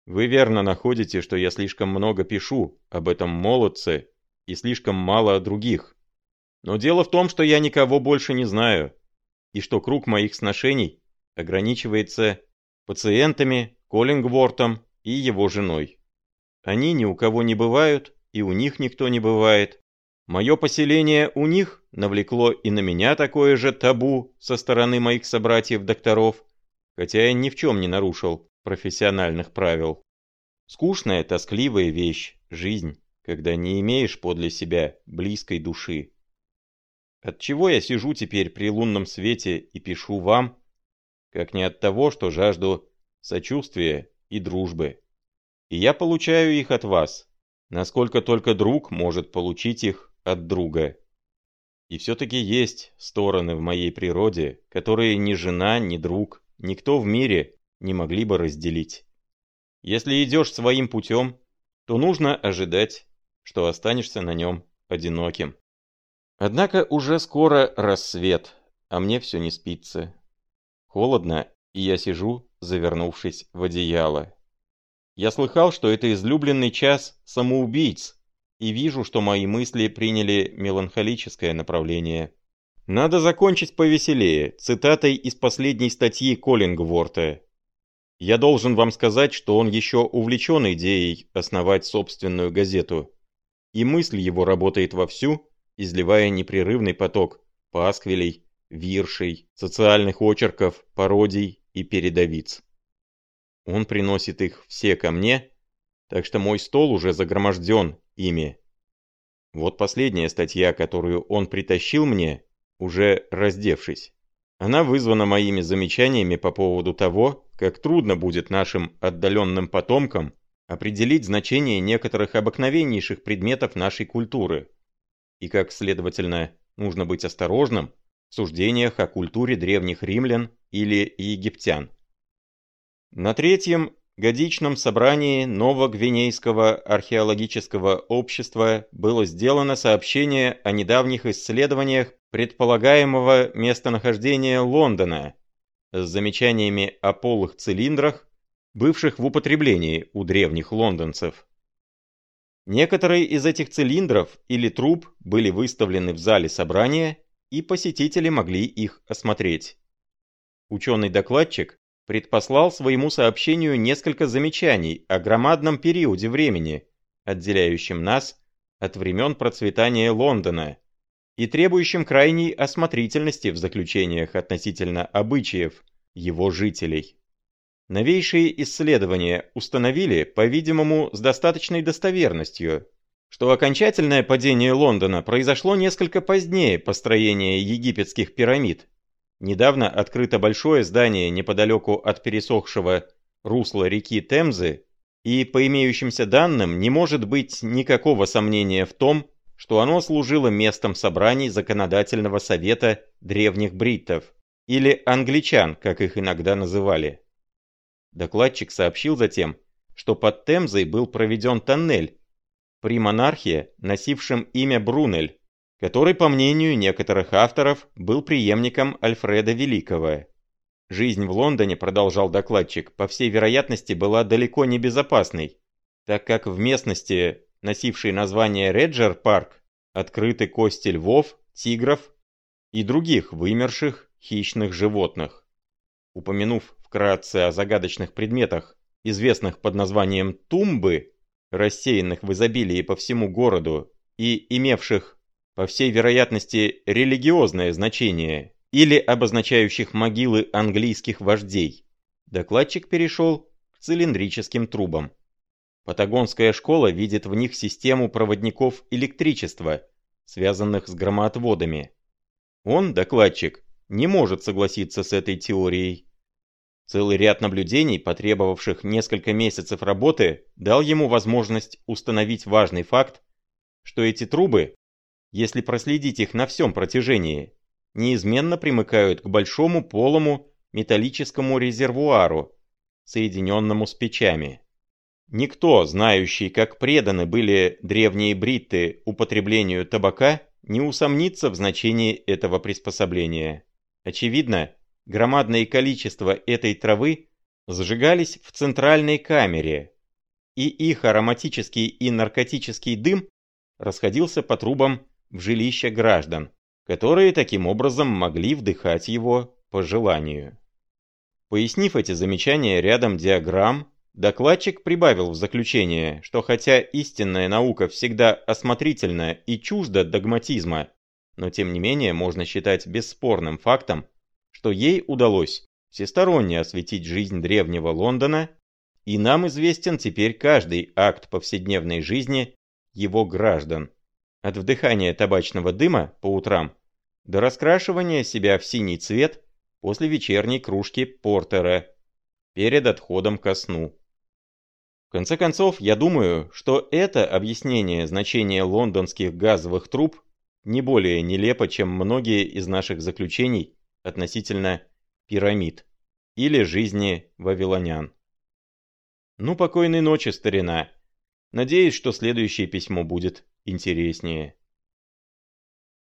Вы верно находите, что я слишком много пишу об этом молодце и слишком мало о других. Но дело в том, что я никого больше не знаю, и что круг моих сношений ограничивается пациентами, Коллингвортом и его женой. Они ни у кого не бывают, и у них никто не бывает. Мое поселение у них навлекло и на меня такое же табу со стороны моих собратьев-докторов, хотя я ни в чем не нарушил профессиональных правил. Скучная, тоскливая вещь, жизнь, когда не имеешь подле себя близкой души. Отчего я сижу теперь при лунном свете и пишу вам, как не от того, что жажду сочувствия и дружбы. И я получаю их от вас, насколько только друг может получить их от друга. И все-таки есть стороны в моей природе, которые ни жена, ни друг, никто в мире не могли бы разделить. Если идешь своим путем, то нужно ожидать, что останешься на нем одиноким. Однако уже скоро рассвет, а мне все не спится. Холодно, и я сижу, завернувшись в одеяло. Я слыхал, что это излюбленный час самоубийц, и вижу, что мои мысли приняли меланхолическое направление. Надо закончить повеселее, цитатой из последней статьи Коллингворта. Я должен вам сказать, что он еще увлечен идеей основать собственную газету, и мысль его работает вовсю, изливая непрерывный поток пасквилей, виршей, социальных очерков, пародий и передовиц. Он приносит их все ко мне, так что мой стол уже загроможден ими. Вот последняя статья, которую он притащил мне, уже раздевшись. Она вызвана моими замечаниями по поводу того, как трудно будет нашим отдаленным потомкам определить значение некоторых обыкновеннейших предметов нашей культуры, и как, следовательно, нужно быть осторожным в суждениях о культуре древних римлян или египтян. На третьем годичном собрании Новогвинейского археологического общества было сделано сообщение о недавних исследованиях предполагаемого местонахождения Лондона с замечаниями о полых цилиндрах, бывших в употреблении у древних лондонцев. Некоторые из этих цилиндров или труб были выставлены в зале собрания, и посетители могли их осмотреть. Ученый-докладчик предпослал своему сообщению несколько замечаний о громадном периоде времени, отделяющем нас от времен процветания Лондона, и требующим крайней осмотрительности в заключениях относительно обычаев его жителей. Новейшие исследования установили, по-видимому, с достаточной достоверностью, что окончательное падение Лондона произошло несколько позднее построения египетских пирамид. Недавно открыто большое здание неподалеку от пересохшего русла реки Темзы, и по имеющимся данным не может быть никакого сомнения в том, что оно служило местом собраний законодательного совета древних бриттов, или англичан, как их иногда называли. Докладчик сообщил затем, что под Темзой был проведен тоннель при монархе, носившем имя Брунель, который, по мнению некоторых авторов, был преемником Альфреда Великого. Жизнь в Лондоне, продолжал докладчик, по всей вероятности была далеко не безопасной, так как в местности, носившей название Реджер-парк, открыты кости львов, тигров и других вымерших хищных животных. Упомянув вкратце о загадочных предметах, известных под названием тумбы, рассеянных в изобилии по всему городу и имевших, по всей вероятности, религиозное значение, или обозначающих могилы английских вождей, докладчик перешел к цилиндрическим трубам. Патагонская школа видит в них систему проводников электричества, связанных с громоотводами. Он, докладчик, не может согласиться с этой теорией. Целый ряд наблюдений, потребовавших несколько месяцев работы, дал ему возможность установить важный факт, что эти трубы, если проследить их на всем протяжении, неизменно примыкают к большому полому металлическому резервуару, соединенному с печами. Никто, знающий, как преданы были древние бритты употреблению табака, не усомнится в значении этого приспособления. Очевидно, громадное количество этой травы сжигались в центральной камере, и их ароматический и наркотический дым расходился по трубам в жилища граждан, которые таким образом могли вдыхать его по желанию. Пояснив эти замечания рядом диаграмм, докладчик прибавил в заключение, что хотя истинная наука всегда осмотрительна и чужда догматизма, но тем не менее можно считать бесспорным фактом, что ей удалось всесторонне осветить жизнь древнего Лондона, и нам известен теперь каждый акт повседневной жизни его граждан, от вдыхания табачного дыма по утрам до раскрашивания себя в синий цвет после вечерней кружки портера перед отходом ко сну. В конце концов, я думаю, что это объяснение значения лондонских газовых труб не более нелепо, чем многие из наших заключений относительно пирамид или жизни вавилонян. Ну, покойной ночи, старина. Надеюсь, что следующее письмо будет интереснее.